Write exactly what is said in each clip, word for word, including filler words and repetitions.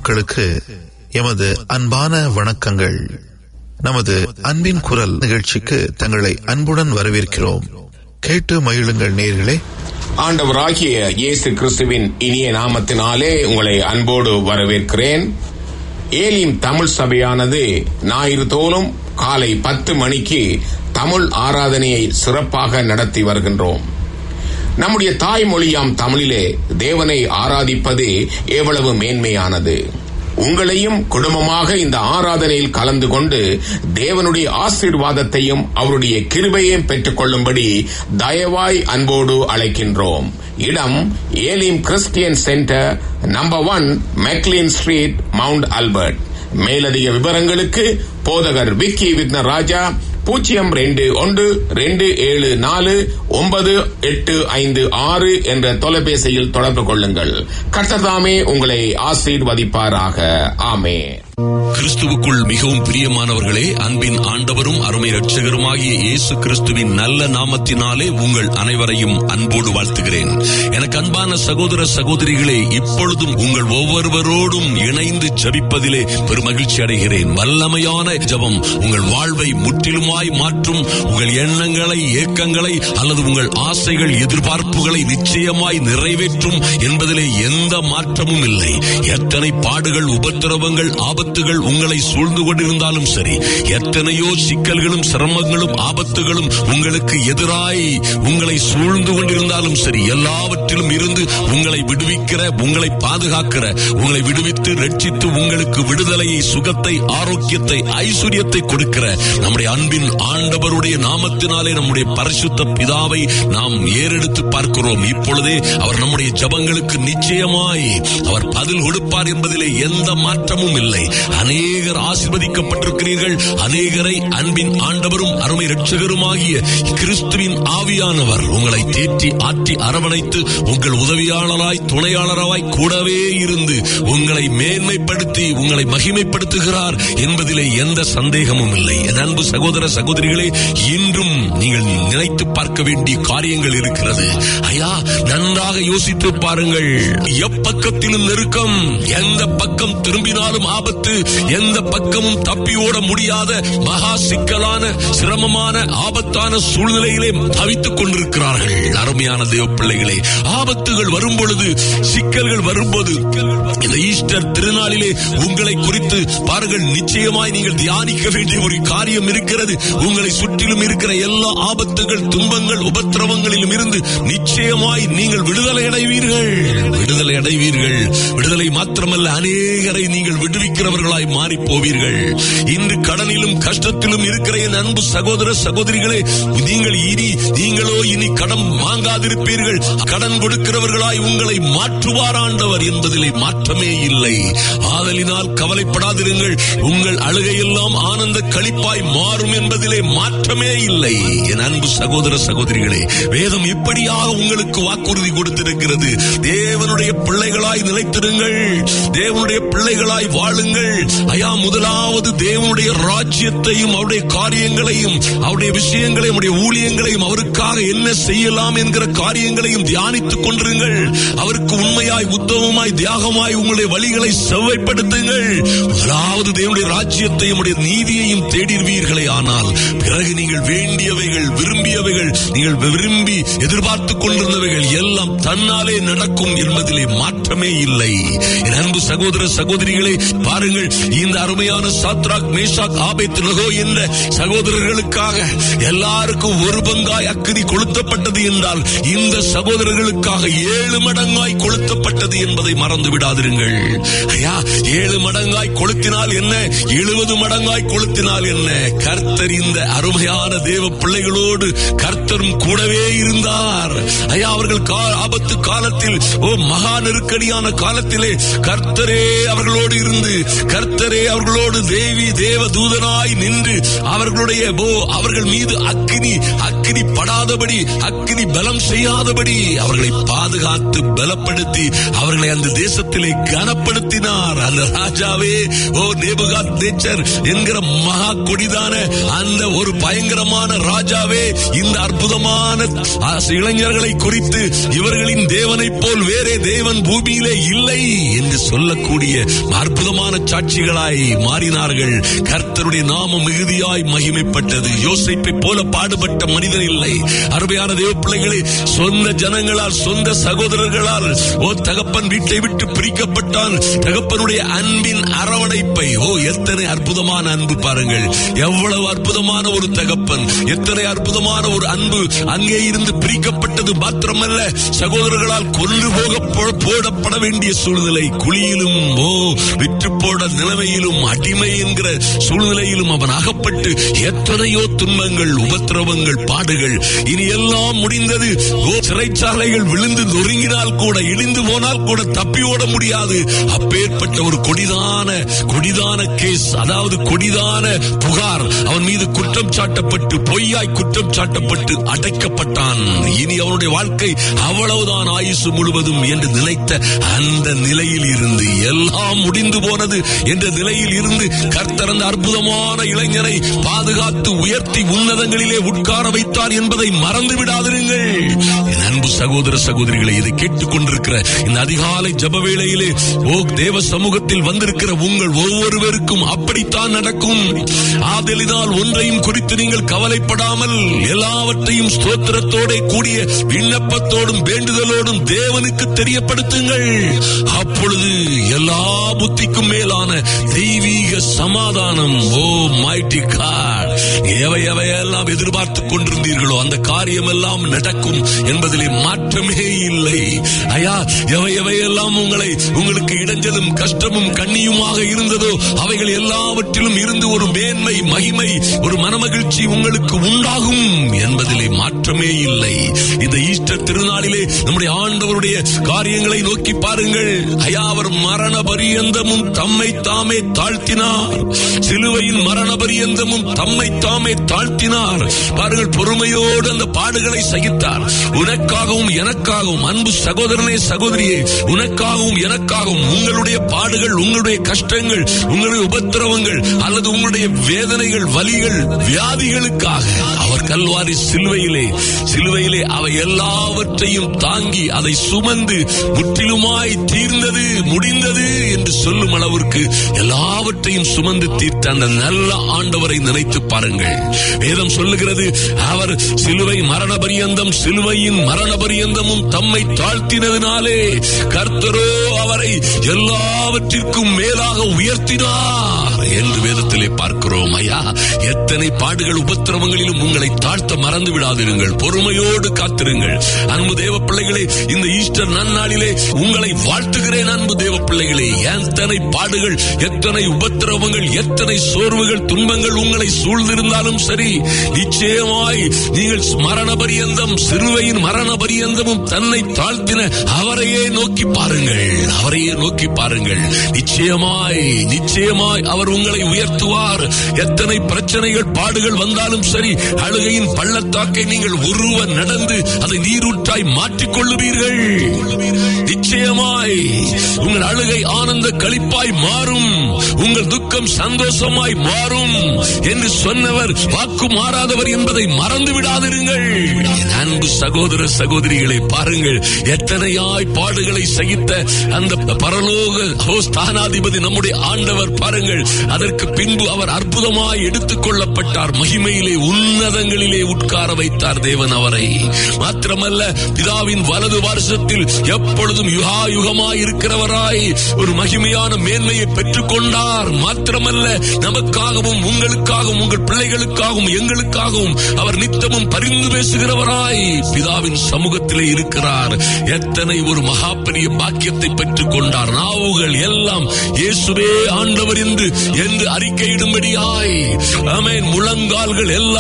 மக்களுக்கு எமது அன்பான வணக்கங்கள். நமது அன்பின் குரல் நிகழ்ச்சிக்கு தங்களை அன்புடன் வரவேற்கிறோம். கேட்டு மகிழுங்கள் நேயர்களே. ஆண்டவராகிய இயேசு கிறிஸ்துவின் இனிய நாமத்தினாலே உங்களை அன்போடு வரவேற்கிறேன். ஏலிம் தமிழ் சபையானது ஞாயிறு தோறும் காலை பத்து மணிக்கு தமிழ் ஆராதனையை சிறப்பாக நடத்தி வருகின்றோம். நம்முடைய தாய்மொழியாம் தமிழிலே தேவனை ஆராதிப்பது எவ்வளவு மேன்மையானது. உங்களையும் குடும்பமாக இந்த ஆராதனையில் கலந்து கொண்டு தேவனுடைய ஆசீர்வாதத்தையும் அவருடைய கிருபையையும் பெற்றுக் கொள்ளும்படி தயவாய் அன்போடு அழைக்கின்றோம். இடம் Elim Christian centre, number one McLean street, Mount Albert. மேலதிக விவரங்களுக்கு போதகர் விக்கி விக்னராஜா பூஜ்ஜியம் ரெண்டு ஒன்று ரெண்டு ஏழு நாலு ஒன்பது எட்டு ஐந்து ஆறு என்ற தொலைபேசியில் தொடர்பு கொள்ளுங்கள். கர்த்தர் உங்களை ஆசீர்வதிப்பாராக. ஆமென். கிறிஸ்துவுக்குள் மிகவும் பிரியமானவர்களே, அன்பின் ஆண்டவரும் அருமை இரட்சகருமாகிய இயேசு கிறிஸ்துவின் நல்ல நாமத்தினாலே உங்கள் அனைவரையும் அன்போடு வாழ்த்துகிறேன். எனக்கு அன்பான சகோதர சகோதரிகளே, இப்பொழுதும் உங்கள் ஒவ்வொருவரோடும் இணைந்து ஜெபிப்பதிலே பெருமகிழ்ச்சி அடைகிறேன். வல்லமையான ஜெபம் உங்கள் வாழ்வை முற்றிலுமாய் மாற்றும். உங்கள் எண்ணங்களை, ஏக்கங்களை அல்லது உங்கள் ஆசைகள், எதிர்பார்ப்புகளை நிச்சயமாய் நிறைவேற்றும் என்பதிலே எந்த மாற்றமும் இல்லை. எத்தனை பாடுகள், உபத்திரவங்கள், ஆபத்துகள் உங்களை சூழ்ந்து கொண்டிருந்தாலும் சரி, எத்தனையோ சிக்கல்களும் சிரமங்களும் ஆபத்துகளும் உங்களுக்கு எதிராய் உங்களை சூழ்ந்து கொண்டிருந்தாலும் சரி, எல்லாவற்றிலும் இருந்து உங்களை விடுவிக்கிற, உங்களை பாதுகாக்கிற, உங்களை விடுவித்து ரட்சித்து உங்களுக்கு விடுதலையை, சுகத்தை, ஆரோக்கியத்தை, ஐஸ்வர்யத்தை கொடுக்கிற நம்முடைய அன்பின் ஆண்டவருடைய நாமத்தினாலே நம்முடைய பரிசுத்த பிதாவை நாம் ஏறெடுத்து பார்க்கிறோம். இப்பொழுதே அவர் நம்முடைய ஜெபங்களுக்கு நிச்சயமாய் அவர் பதில் கொடுப்பார் என்பதிலே எந்த மாற்றமும் இல்லை. அநேகர் ஆசீர்வதிக்கப்பட்டிருக்கிறீர்கள். அநேகரை அன்பின் ஆண்டவரும் அருமை இரட்சகருமாகிய கிறிஸ்துவின் ஆவியானவர் உங்களை தேற்றி ஆற்றி அரவணைத்து உங்கள் உதவியாளராய், துணையாளராய் கூடவே இருந்து உங்களை மேன்மைப்படுத்தி உங்களை மகிமைப்படுத்துகிறார் என்பதிலே எந்த சந்தேகமும் இல்லை. என் அன்பு சகோதர சகோதரிகளே, இன்றும் நீங்கள் நினைத்து பார்க்க வேண்டிய காரியங்கள் இருக்கிறது. ஐயா, நன்றாக யோசித்து பாருங்கள். எப்பக்கத்திலும் நெருக்கம், எந்த பக்கம் திரும்பினாலும் ஆபத்து, எந்த பக்கமும் தப்பி ஓட முடியாத மகா சிக்கலான, சிரமமான, ஆபத்தான சூழ்நிலையிலே தவித்துக் கொண்டிருக்கிறார்கள். அருமையான தேவ பிள்ளைகளே, ஆபத்துகள் வரும் பொழுது, சிக்கல்கள் வரும்போது, இந்த ஈஸ்டர் திருநாளிலே உங்களை குறித்து பாருங்கள், நிச்சயமாய் நீங்கள் தியானிக்க வேண்டிய ஒரு காரியம் இருக்கிறது. உங்களை சுற்றிலும் இருக்கிற எல்லா ஆபத்துகள், துன்பங்கள், உபத்திரவங்களிலும் இருந்து நிச்சயமாய் நீங்கள் விடுதலை அடைவீர்கள். விடுதலை அடைவீர்கள். விடுதலை மாத்திரமல்ல, அநேகரை நீங்கள் விடுவிக்கிறவர்களாய் மாறி போவீர்கள். இன்று கடனிலும் கஷ்டத்திலும் இருக்கிற என் அன்பு சகோதர சகோதரிகளே, நீங்கள் இனி நீங்களோ இனி கடன் வாங்காதிருப்பீர்கள். கடன் கொடுக்கிறவர்களாய் உங்களை மாற்றுவார் ஆண்டவர் என்பதிலே மாற்றமே இல்லை. ஆதலினால் கவலைப்படாதிருங்கள். உங்கள் அழுகையெல்லாம் ஆனந்த களிப்பாய் மாறும் என்பதிலே மாற்றமே இல்லை. என் அன்பு சகோதர சகோதரிகளே, வேதம் இப்படியாக உங்களுக்கு வாக்குறுதி கொடுத்திருக்கிறது. தேவனுடைய பிள்ளைகளாய் நிலைத்திருங்கள். தேவனுடைய பிள்ளைகளாய் வாழுங்கள். ஐயா, முதலாவது தேவனுடைய ராஜ்யத்தையும் அவருடைய காரியங்களையும் அவருடைய விஷயங்களையும் அவருடைய ஊழியங்களையும் அவருக்காக என்ன செய்யலாம் என்கிற காரியங்களையும் தியானித்துக் கொண்டிருங்கள். அவருக்கு உண்மையாய், உத்தமமாய், தியாகமாய் உங்களுடைய வழிகளை செவ்வைப்படுத்துங்கள். முதலாவது தேவனுடைய ராஜ்யத்தையும் நீதியையும் தேடிவீர்களே, ஆனால் பிறகு நீங்கள் வேண்டியவைகள், விரும்பியவைகள், நீங்கள் விரும்பி எதிர்பார்த்துக் கொண்டிருந்தவைகள் எல்லாம் தன்னாலே நடக்கும் என்பதிலே மாற்றமே இல்லை. என் அன்பு சகோதர சகோதரிகளே, பாருங்கள், இந்த அருமையான சாத்ராக், மேஷாக், ஆபேத்நேகோ என்ற சகோதரர்களுக்காக எல்லாருக்கும் ஒரு பங்காய் அக்கினி கொளுத்தப்பட்டது என்றால், இந்த சகோதரர்களுக்காக ஏழு மடங்காய் கொளுத்தப்பட்டது என்பதை மறந்து விடாதிருங்கள். ஐயா, ஏழு மடங்காய் கொளுத்தினால் என்ன, எழுபது மடங்காய் கொளுத்தினால் என்ன, கர்த்தர் இந்த அருமையான தேவ பிள்ளைகளோடு கர்த்தரும் கூடவே இருந்தார். ஐயா, அவர்கள் ஆபத்து காலத்தில், ஓ மகா நெருக்கடியான காலத்திலே கர்த்தரே அவர்களோடு இருந்து கர்த்தரே அவர்களோடு தேவி தேவ தூதனாய் நின்று அவர்களுடைய அவர்கள் மீது அக்கினி அக்கினி படாதபடி அக்கினி பலம் செய்யாதபடி அவர்களை பாதுகாத்து பலப்படுத்தி அவர்களை அந்த தேசத்திலே கனப்படுத்தினார். அந்த ராஜாவே, ஓ நேபுகாத்நேச்சர் என்கிற மகா கொடிதான அந்த ஒரு பயங்கரமான ராஜாவே, இந்த அற்புதமான இளைஞர்களை குறித்து இவர்களின் தேவனை போல் வேறே தேவன் பூமியிலே இல்லை என்று சொல்லக்கூடிய அற்புதமான சாட்சிகளாய் மாறினார்கள். கர்த்தருடைய நாமம் மிகுதியாய் மகிமைப்பட்டது. யோசேப்பை போல பாடுபட்ட மனிதன் இல்லை. அருமையான தேவ பிள்ளைகளே, சொந்த ஜனங்களால் சொந்த சகோதரர்களால் ஓ தகப்பன் வீட்டை விட்டு பிரிக்கப்பட்டான். தகப்பனுடைய அன்பின் அரவணைப்பை, ஓ எத்தனை அற்புதமான அன்பு பாருங்கள். எவ்வளவு அற்புதமான ஒரு தகப்பன், எத்தனை அற்புதமான ஒரு அன்பு. அங்கே இருந்து பிரிக்கப்பட்டது மாத்திரமல்ல, சகோதரர்களால் கொன்று போக போடப்பட வேண்டிய சூழ்நிலை, குழியிலும் ஓ விற்று போட நிலைமையிலும் அடிமை என்கிற சூழ்நிலையிலும் அவன் அகப்பட்டு எத்தனையோ துன்பங்கள், உபத்திரவங்கள், பாடுகள். இனி எல்லாம் முடிந்தது. சிறைச்சாலைகள் விழுந்து நொறுங்கினால் கூட, இழிந்து போனால் கூட தப்பி ஓட முடியாது. அப்பேற்பட்ட ஒரு கொடிதான கொடிதான கேஸ், அதாவது கொடிதான புகார் அவன் மீது குற்றம் சாட்டப்பட்டு, பொய்யாய் குற்றம் சாட்டப்பட்டு அடைக்கப்பட்டான். இனி அவனுடைய வாழ்க்கை அவ்வளவுதான், ஆயுசு முழுவதும் என்று நினைத்த அந்த நிலையில் இருந்து, எல்லாம் முடிந்து போனது என்ற நிலையில் இருந்து கர்த்தர் அந்த அற்புதமான இளைஞனை பாதுகாத்து உயர்த்தி உன்னதங்களிலே உட்கார வைத்தார் என்பதை மறந்து விடாதிருங்கள். என் அன்பு சகோதர சகோதரிகளை, இதை கேட்டுக் கொண்டிருக்கிற இந்த அதிகாலை ஜப வேளையிலே ஓ தேவ சமூகத்தில் வந்திருக்கிற உங்கள் ஒவ்வொருவருக்கும் அப்படித்தான் நடக்கும். ஆதலினால் ஒன்றையும் குறித்து நீங்கள் கவலைப்படாமல் எல்லாவற்றையும் ஸ்தோத்திரத்தோட கூடிய விண்ணப்பத்தோடும் வேண்டுதலோடும் தேவனுக்கு தெரியப்படுத்துங்கள். அப்பொழுது எல்லா புத்திக்கும் மேலான தெய்வீக சமாதானம், ஓ மைட்டி காட், எவை எவையெல்லாம் எதிர்பார்த்துக் கொண்டிருந்தீர்களோ அந்த காரியம் எல்லாம் நடக்கும் என்பதிலே மாற்றமே இல்லை. ஐயா, எவை எவையெல்லாம் உங்களை உங்களுக்கு இடைஞ்சலும் கஷ்டமும் கண்ணியுமாக இருந்ததோ அவைகள் எல்லாவற்றிலும் இருந்து ஒரு மேன்மை, மகிமை, ஒரு மனமகிழ்ச்சி உங்களுக்கு உண்டாகும் என்பதிலே மாற்றமே இல்லை. இந்த ஈஸ்டர் திருநாளிலே நம்முடைய ஆண்டவருடைய காரியங்களை நோக்கி பாருங்கள். ஐயா, அவர் மரண பரியந்தமும் தம்மை தாமே தாழ்த்தினார். சிலுவையின் மரண பரியந்தமும் தம்மை தாமே தாழ்த்தினார். பாருங்கள், பொறுமையோடு அந்த பாடுகளை சகித்தார். உனக்காகவும் எனக்காகவும், அன்பு சகோதரனே சகோதரியே, உனக்காகவும் எனக்காகவும் உங்களுடைய பாடுகள், உங்களுடைய கஷ்டங்கள், உங்களுடைய உபத்திரவங்கள் அல்லது உங்களுடைய வேதனைகள், வலிகள், வியாதிகளுக்காக அவர் கல்வாரி சிலுவையிலே சிலுவையிலே அவை எல்லாவற்றையும் தாங்கி அதை சுமந்து முற்றிலுமாய் தீர்ந்தது, முடிந்தது என்று சொல்லும் அளவிற்கு எல்லாவற்றையும் சுமந்து தீர்த்த அந்த நல்ல ஆண்டவரை நினைத்து பாருங்கள். வேதம் சொல்லுகிறது, அவர் சிலுவை மரண பரியந்தம், சிலுவையின் மரண பரியந்தமும் தம்மை தாழ்த்தினதினாலே கர்த்தரோ அவரை எல்லாவற்றிற்கும் மேலாக உயர்த்தினார் என்று வேதத்திலே பார்க்கிறோம். ஐயா, எத்தனை பாடுகள் உபத்திரவங்களிலும் உங்களை தாழ்த்த மறந்து விடாதிருங்கள். பொறுமையோடு காத்திருங்கள். அன்பு தேவ பிள்ளைகளே, இந்த ஈஸ்டர் நன்னாளிலே உங்களை வாழ்த்துகிறேன். அன்பு தேவ பிள்ளைகளே, எத்தனை பாடுகள், எத்தனை உபத்திரவங்கள், எத்தனை சோர்வுகள், துன்பங்கள் உங்களை சூழ்ந்திருந்தாலும் சரி, நிச்சயமாய் நீங்கள் மரண பரியந்தம், சிலுவையின் மரண பரியந்தமும் தன்னை தாழ்த்தின அவரையே நோக்கி பாருங்கள். அவரையே நோக்கி பாருங்கள். நிச்சயமாய் நிச்சயமாய் அவர் உங்களை உயர்த்துவார். எத்தனை பிரச்சனைகள், பாடுகள் வந்தாலும் சரி, அழுகையின் பள்ளத்தாக்கை நீங்கள் உருவ நடந்து அதை நீரூற்றாய் மாற்றிக் கொள்ளுவீர்கள். நிச்சயமாய் உங்கள் அழுகை ஆனந்த களிப்பாய் மாறும், உங்கள் துக்கம் சந்தோஷமாய் மாறும் என்று சொன்னவர் வாக்கு மாறாதவர் என்பதை மறந்து விடாதிருங்கள். அன்பு சகோதர சகோதரிகளை பாருங்கள், எத்தனையாய் பாடுகளை சகித்த அந்த பரலோக ஸ்தானாதிபதி நம்முடைய ஆண்டவர் பாருங்கள், அதற்கு பின்பு அவர் அற்புதமாய் எடுத்துக் கொள்ளப்பட்டார். மகிமையிலே உன்னதங்களிலே உட்கார வைத்தார் தேவன் அவரை. மாத்திரமல்ல, பிதாவின் வலது வருஷத்தில் எப்பொழுதும் யுகா யுகமாய் இருக்கிறவராய் ஒரு மகிமையான மேன்மையை பெற்றுக் கொண்டார். மாத்திரமல்ல, நமக்காகவும் உங்களுக்காகவும் உங்கள் பிள்ளைகளுக்காகவும் எங்களுக்காகவும் அவர் நித்தமும் பரிந்து பேசுகிறவராய் பிதாவின் சமூகத்திலே இருக்கிறார். எத்தனை ஒரு மகா பெரிய பாக்கியத்தை பெற்றுக் கொண்டார். நாவுகள் எல்லாம் இயேசுவே ஆண்டவர் என்று என்று அறிக்கையிடும்படியாய், ஆமென், முழங்கால்கள் எல்லாம்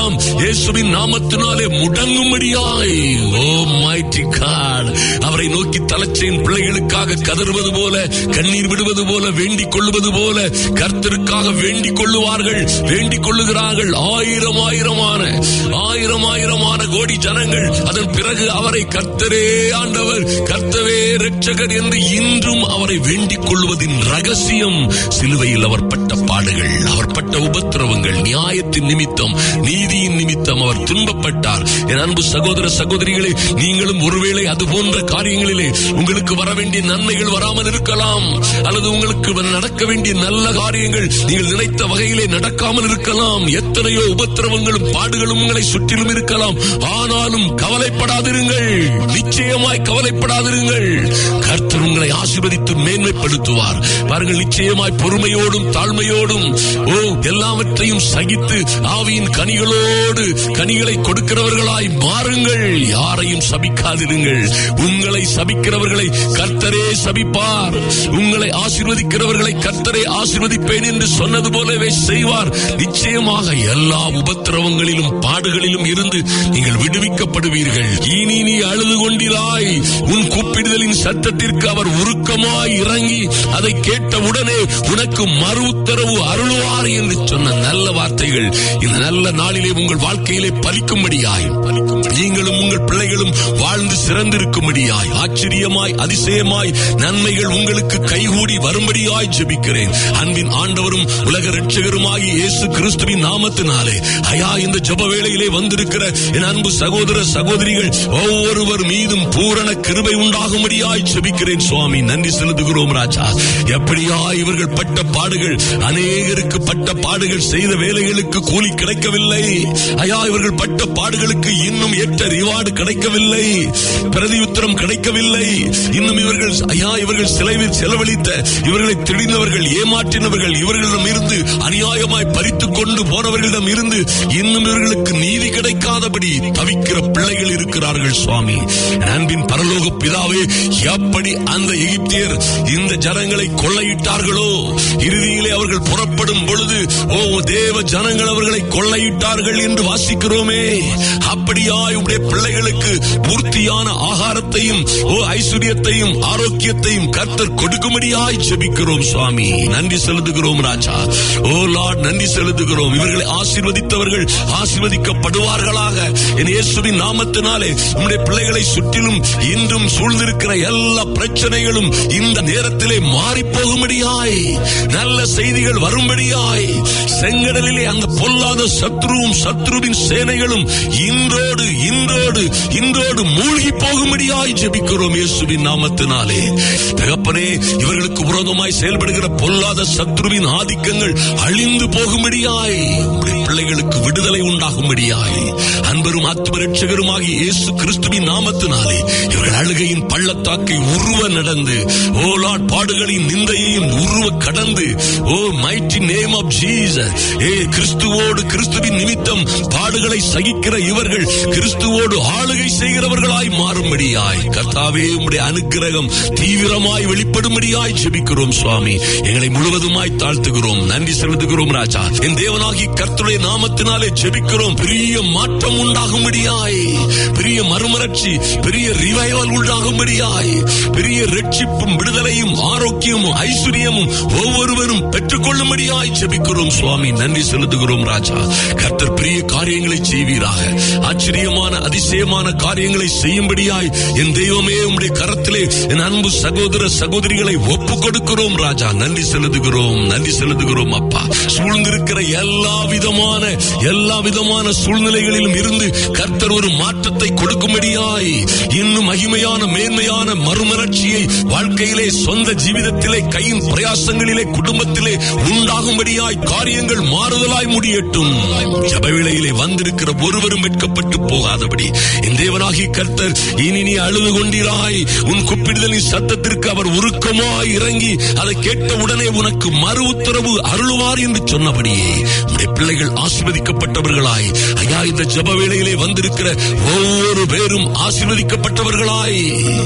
இயேசுவின் நாமத்தினாலே முடங்கும்படியாய். ஓ மைட்டி காட், அவரை நோக்கி தலைச்சேன் பிள்ளைகளுக்காக கதறுவது போல, கண்ணீர் விடுவது போல, வேண்டிக் கொள்ளுவது போல கர்த்தருக்காக வேண்டிக் கொள்ளுவார்கள், வேண்டிக் கொள்ளுகிறார்கள். ஆயிரம் ஆயிரமான ஆயிரம் ஆயிரமான கோடி ஜனங்கள் அதன் பிறகு அவரை கர்த்தரே ஆண்டவர், கர்த்தவே இரட்சகர் என்று இன்றும் அவரை வேண்டிக் கொள்வதின் ரகசியம் சிலுவையில் அவர் பட்ட பாடுகள், அவர் பட்ட உபத்திரவங்கள், நியாயத்தின் நிமித்தம், நீதியின் நிமித்தம் அவர் துன்பப்பட்டார். என் அன்பு சகோதர சகோதரிகளே, நீங்களும் ஒருவேளை அது போன்ற காரியங்களிலே உங்களுக்கு வர வேண்டிய நன்மைகள் வராமல் இருக்கலாம், அல்லது உங்களுக்கு நடக்க வேண்டிய நல்ல காரியங்கள் நீங்கள் நினைத்த வகையிலே நடக்காமல் இருக்கலாம். எத்தனையோ உபத்திரவங்களும் பாடுகளும் உங்களை சுற்றிலும் இருக்கலாம். ஆனாலும் கவலைப்படாதிருங்கள், நிச்சயமாய் கவலைப்படாதிருங்கள். கர்த்தர் உங்களை ஆசீர்வதித்து மேன்மைப்படுத்துவார். பாருங்கள், நிச்சயமாய் பொறுமையோடும் தாழ்மையோடும் ஓ எல்லாவற்றையும் சகித்து ஆவியின் கனிகளோடு கனிகளை கொடுக்கிறவர்களாய் மாறுங்கள். யாரையும் சபிக்காதிருங்கள். உங்களை சபிக்கிறவர்களை கர்த்தரே சபிப்பார். உங்களை ஆசீர்வதிக்கிறவர்களை கர்த்தரே ஆசீர்வதிப்பேன் என்று சொன்னது போலவே செய்வார். நிச்சயமாக எல்லா உபத்திரவங்களிலும் பாடுகளிலும் இருந்து நீங்கள் விடுவிக்கப்படுவீர்கள். இனி நீ அழுது கொண்டிராய். உன் கூப்பிடுதலின் சத்தத்திற்கு அவர் உருக்கமாய் இறங்கி அதை கேட்ட உடனே உனக்கு மறு உத்தரவு அருள்வார் என்று சொன்ன நல்ல வார்த்தைகள் இந்த நல்ல நாளிலே உங்கள் வாழ்க்கையிலே பலிக்கும்படியாய், நீங்களும் உங்கள் பிள்ளைகளும் வாழ்ந்து சிறந்திருக்கும்படியாய், ஆச்சரியமாய் அதிசயமாய் நன்மைகள் உங்களுக்கு கைகூடி வரும்படியாய் ஜெபிக்கிறேன். அன்பின் ஆண்டவரும் உலக இரட்சகருமாகிய இயேசு கிறிஸ்துவின் நாமத்தினாலே ஐயா, இந்த ஜெப வேளையிலே வந்திருக்கிற என் அன்பு சகோதர சகோதரிகள் ஒவ்வொருவர் மீதும் பூரண கிருபை உண்டாகும்படியாய் ஜெபிக்கிறேன். சுவாமி, நன்றி செலுத்துகிறோம் ராஜா. எப்படியா இவர்கள் பட்ட பாடுகள், அநேகருக்கு பட்ட பாடுகள், செய்த வேலைகளுக்கு கூலி கிடைக்கவில்லை ஐயா. இவர்கள் பட்ட பாடுகளுக்கு இன்னும் ஏற்ற ரிவார்டு கிடைக்கவில்லை, பிரதியுத்தரம் கிடைக்கவில்லை. இன்னும் இவர்கள் ஐயா, இவர்கள் செலவில் செலவழித்த, இவர்களை திடிந்தவர்கள், ஏமாற்றினவர்கள், இவர்களிடம் இருந்து அநியாயமாய் பறித்துக் கொண்டு போனவர்களிடம் இருந்து இன்னும் இவர்களுக்கு நீதி கிடைக்காதபடி தவிக்கிற பிள்ளைகள் இருக்கிறார்கள். சுவாமி, அன்பின் பரலோக பிதாவே, எப்படி அந்த எகிப்தியர் இந்த ஜனங்களை கொள்ளையிட்டார்களோ, இறுதியிலே அவர்கள் புறப்படும் பொழுது ஓ தேவ ஜனங்கள் அவர்களை கொள்ளையிட்டார்கள் என்று வாசிக்கிறோமே, அப்படியாய் உடைய பிள்ளைகளுக்கு பூர்த்தியான ஆகாரத்தையும் ஓ ஐஸ்வர்யத்தையும் ஆரோக்கியத்தையும் கர்த்தர் கொடுக்கும்படியாய் ஜெபிக்கிறோம். சுவாமி, நன்றி செலுத்துகிறோம் ராஜா. ஓ லார்ட், நன்றி செலுத்துகிறோம். இவர்களை ஆசீர்வதித்தவர்கள் ஆசீர்வதிக்கப்படுவார்களாக. என் இயேசுவின் நாமத்தினாலே உம்முடைய பிள்ளைகளை சுற்றிலும் இன்றும் சூழ்ந்திருக்கிற எல்லா பிரச்சனைகளும் இந்த நேரத்திலே மாறி போகும்படியாய், நல்ல செய்திகள் வரும்படியாய், செங்கடலிலே அங்க பொல்லாத சத்ருவும் சத்ருவின் சேனைகளும் இன்றோடு இன்றோடு இன்றோடு மூழ்கி போகும்படியாய் ஜெபிக்கிறோம் இயேசுவின் நாமத்தினாலே. தகப்பனே, இவர்களுக்கு விரோதமாய் செயல்படுகிற பொல்லாத சத்ருவின் ஆதிக்கங்கள் அழிந்து போகும்படியாய், பிள்ளைகளுக்கு விடுதலை உண்டாகும்படியாய், அன்பரும் ஆத்தும இரட்சகருமாகிய இயேசு கிறிஸ்துவின் நாமத்தினாலே இவர்கள் அழுகையின் பள்ளத்தாக்கை உருவ நடந்து, ஓ லார்ட், பாடுகளின் நிந்தையையும் உருவ கடந்து, ஓ மைட்டி நேம் ஆஃப் ஜீசஸ், ஏ கிறிஸ்துவோடு கிறிஸ்துவின் நிமித்தம் பாடுகளை சகிக்கிற இவர்கள் கிறிஸ்துவோடு ஆளுகை செய்கிறவர்களாய் மாறும்படியாய், கர்த்தாவே உம்முடைய அனுக்கிரகம் தீவிரமாய் வெளிப்படும்படியாய் ஜெபிக்கிறோம். சுவாமி, எங்களை முழுவதுமாய் தாழ்த்துகிறோம், நன்றி செலுத்துகிறோம் ராஜா. என் தேவனாகி கர்த்தருடைய நாமத்தினாலே ஜெபிக்கிறோம். பெரிய மாற்றம் உண்டாகும்படியாய், பெரிய மறுமலர்ச்சி, பெரிய ரிவைவல் உண்டாகும்படியாய், பெரிய ரட்சிப்பும் விடுதலையும் ஆரோக்கியமும் ஐஸ்வர்யமும் ஒவ்வொருவரும் பெற்றுக் கொள்ளும்படியாய் ஜெபிக்கிறோம். சுவாமி, நன்றி செலுத்துகிறோம் ராஜா. கர்த்தர் பெரிய காரியங்களை செய்வீராக, ஆச்சரியமான அதிசயமான காரியங்களை செய்யும்படியாய் என் தெய்வமே உம்முடைய கரத்திலே என் அன்பு சகோதர சகோதரிகளை ஒப்புக் கொடுக்கிறோம் ராஜா. நன்றி செலுத்துகிறோம், நன்றி செலுத்துகிறோம் அப்பா. சூழ்ந்திருக்கிற எல்லா விதமான எல்லா விதமான சூழ்நிலைகளிலும் இருந்து கர்த்தர் ஒரு மாற்றத்தை கொடுக்கும்படியாய், இன்னும் மகிமையான மேன்மையான மறுமலர்ச்சியை வாழ்க்கையிலே, சொந்த ஜீவிதத்திலே, கையின் பிரயாசங்களிலே, குடும்பத்திலே உண்டாகும்படியாய் காரியங்கள் மாறுதலாய் முடியட்டும். ஜபவேளையிலே வந்திருக்கிற ஒருவரும் வெட்கப்பட்டு போகாதபடி என் தேவனாகி கர்த்தர், இனி நீ அழுது கொண்டிராய். உன் கூப்பிடுதலின் சத்தத்திற்கு அவர் உருக்கமாய் இறங்கி அதை கேட்ட உடனே உனக்கு மறு உத்தரவு அருள்வார் என்று சொன்னபடியே உடைய பிள்ளைகள் ஆசீர்வதிக்கப்பட்டவர்களாய், ஐயா, இந்த ஜப வேளையிலே வந்திருக்கிற ஒவ்வொரு பேரும் ஆசீர்வதிக்கப்பட்டவர்களாய்,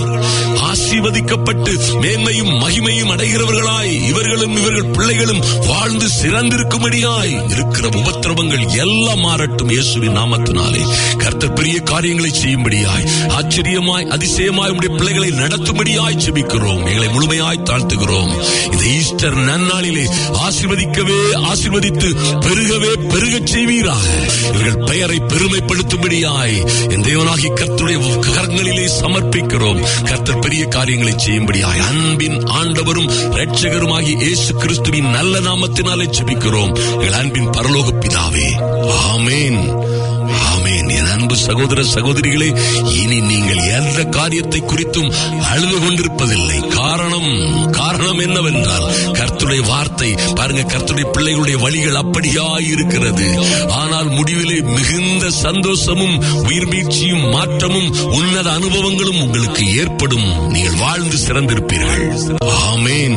ஆசீர்வதிக்கப்பட்டு மேன்மையும் மகிமையும் அடைகிறவர்களாய், இவர்களும் இவர்கள் பிள்ளைகளும் வாழ்ந்து சிறந்திருக்கும்படியாய் இருக்கிற உபத்திரவங்கள் எல்லாம் மாறட்டும். ஜெபிக்கிறோம் இயேசுவின் நாமத்தினாலே. கர்த்தர் பெரிய காரியங்களை செய்யும்படியாய், ஆச்சரியமாய், அதிசயமாய் உம்முடைய பிள்ளைகளை நடத்தும்படியாய் ஜெபிக்கிறோம். எங்களை முழுமையாய் தாழ்த்துகிறோம். இந்த ஈஸ்டர் நன்னாளிலே ஆசீர்வதிக்கவே ஆசீர்வதித்து பெருகவே பெருகச் செய்வீராக. இவர்கள் பெயரை பெருமைப்படுத்தும்படியாய் என் தேவனாகி கர்த்தருடைய கரங்களிலே சமர்ப்பிக்கிறோம். கர்த்தர் பெரிய காரியங்களை செய்யும்படியாய் அன்பின் ஆண்டவரும் இரட்சகருமாகி இயேசு கிறிஸ்துவின் நல்ல நாமத்தினாலே ஜெபிக்கிறோம் எங்கள் அன்பின் பரலோக பிதாவே. ஆமென், ஆமென். என் அன்பு சகோதர சகோதரிகளே, இனி நீங்கள் எந்த காரியத்தை குறித்தும் அழுது கொண்டிருப்பதில்லை. காரணம் காரணம் என்னவென்றால் கர்த்தருடைய வார்த்தை பாருங்க, கர்த்தருடைய பிள்ளைகளுடைய வழிகள் அப்படியாய் இருக்கிறது. ஆனால் முடிவிலே மிகுந்த சந்தோஷமும் உயிர் மீட்சியும் மாற்றமும் உன்னத அனுபவங்களும் உங்களுக்கு ஏற்படும். நீங்கள் வாழ்ந்து சிறந்திருப்பீர்கள். ஆமென்.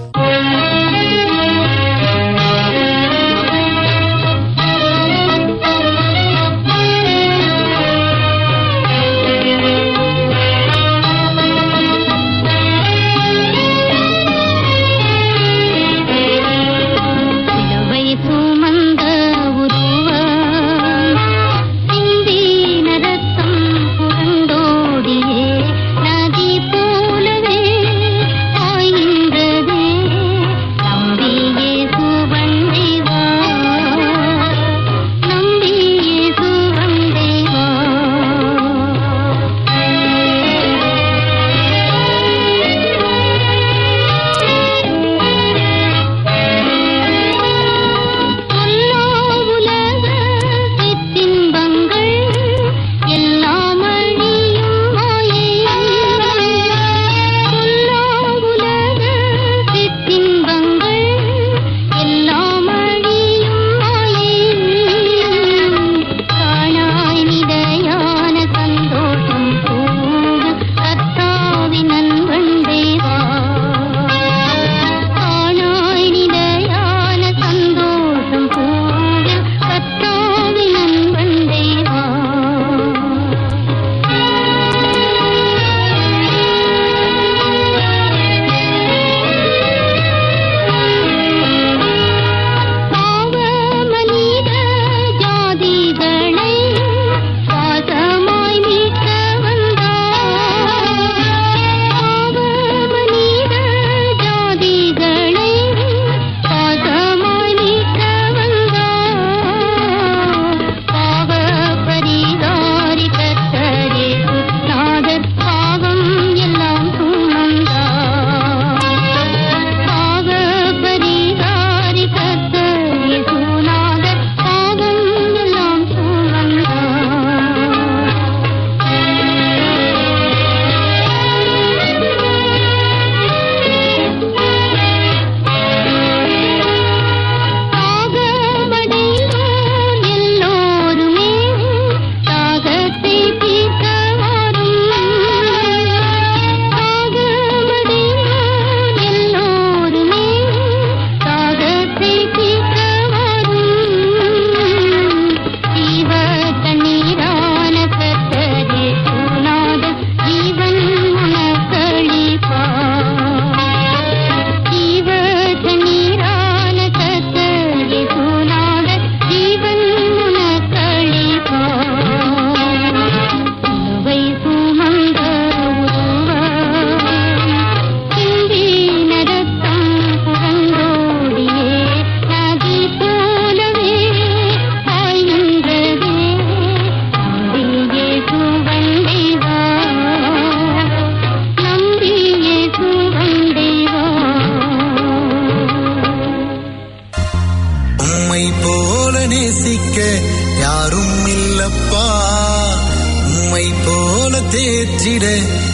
தேற்றிட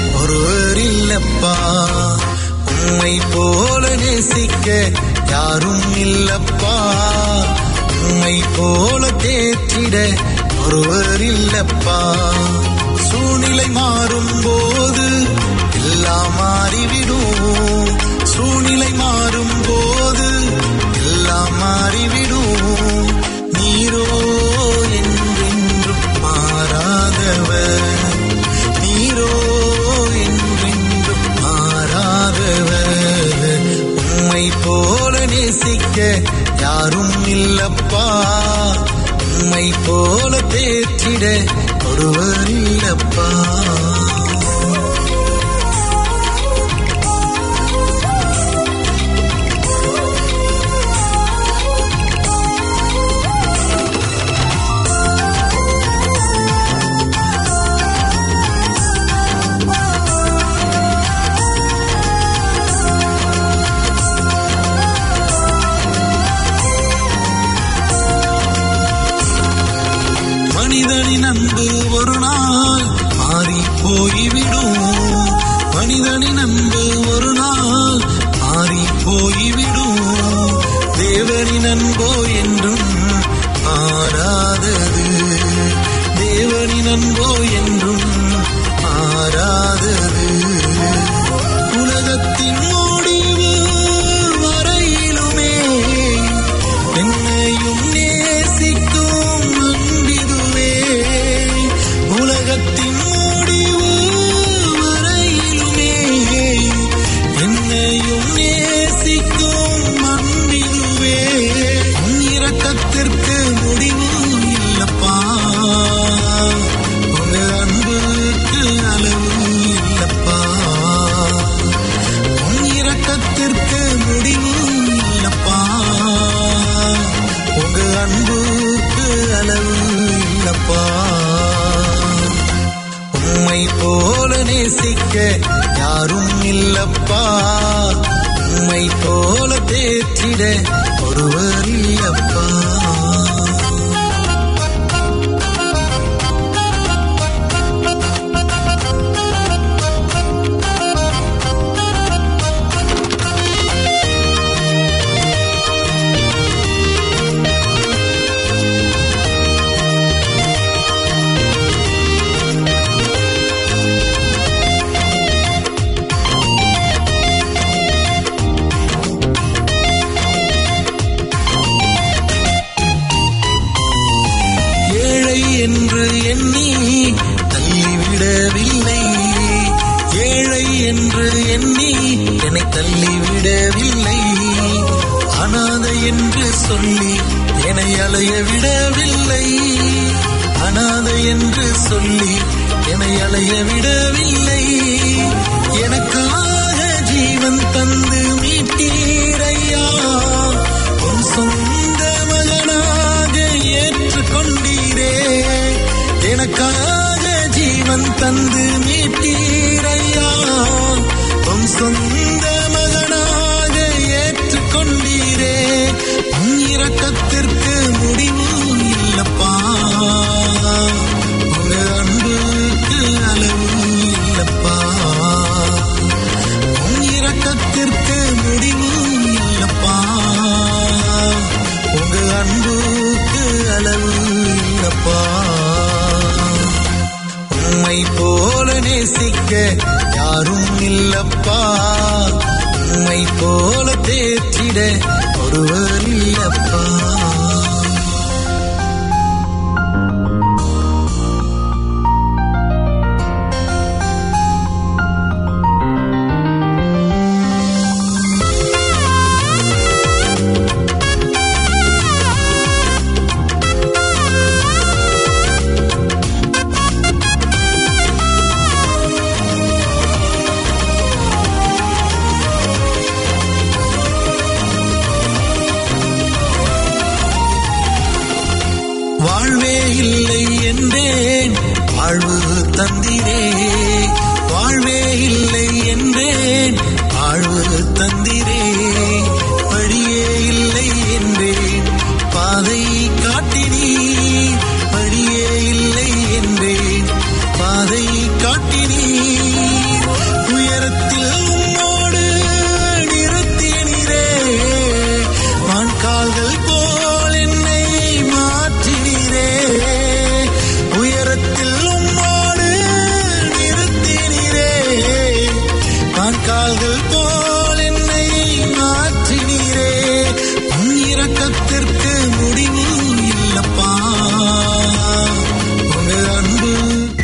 ஒருவர் இல்லப்பா, உம்மை போல நேசிக்க யாரும் இல்லப்பா, உம்மை போல தேற்றிட ஒருவர் இல்லப்பா. சூழ்நிலை மாறும் போது எல்லாம் மாறிவிடும், சூழ்நிலை மாறும் போது எல்லாம் மாறிவிடும். நீரோ என்றென்றும் மாறாதவர், நீரோ என்றென்றும் மாறாதவர். உம்மை போல நேசிக்க யாரும் இல்லப்பா, உம்மை போல தேற்றிட ஒருவர் இல்லப்பா. மனிதனின் அன்பு ஒரு நாள் மாறி போய்விடும். மனிதனின் அன்பு ஒரு நாள் மாறி போய்விடும். தேவனின் அன்போ என்றும் மாறாதது. தேவனின் அன்போ என்றும் மாறாதது. உலகத்தின் முடிவு வரையிலுமே என்னையும் நேசிக்கும் அன்பிதுவே. உலகத்தின் முடிவு வரையிலுமே என்னையும் நேசிக்கும் அன்பிதுவே. உன் இரக்கத்திற்கு முடிவு இல்லப்பா. உங்க அன்புக்கு அளவு இல்லப்பா. உன் இரக்கத்திற்கு முடிவு இல்லப்பா. உங்க அன்புக்கு அளவு இல்லப்பா. உம்மை போல நேசிக்க யாரும் இல்லப்பா. உம்மை போல தேற்றிட ஒருவர் இல்லப்பா. என்று எண்ணி தள்ளிவிடவில்லை. ஏழை என்று எண்ணி என்னை தள்ளிவிடவில்லை. அனாதை என்று சொல்லி என்னை அலைய விடவில்லை. அனாதை என்று சொல்லி என்னை அலைய விடவில்லை. எனக்காக ஜீவன் தந்து மீட்டீரையா. உன் சொந்த மகனாக ஏற்றுக்கொண்டீரே. எனக்காக ஜீவன் தந்து மீட்டீரையா. உன் சொந்த மகனாக ஏற்றுக்கொண்டீரே. உன் இரக்கத்திற்கு முடிவு இல்லப்பா. உங்க அன்புக்கு அளவு இல்லப்பா. உன் இரக்கத்திற்கு முடிவு இல்லப்பா. உங்க அன்புக்கு அளவு இல்லப்பா. உம்மை போல நேசிக்க யாரும் இல்லப்பா. உம்மை போல தேற்றிட ஒருவர் இல்லப்பா. வாழ்வே இல்லை என்றேன் வாழ்வு தந்திரே. வாழ்வே இல்லை என்றேன் வாழ்வு தந்திரே.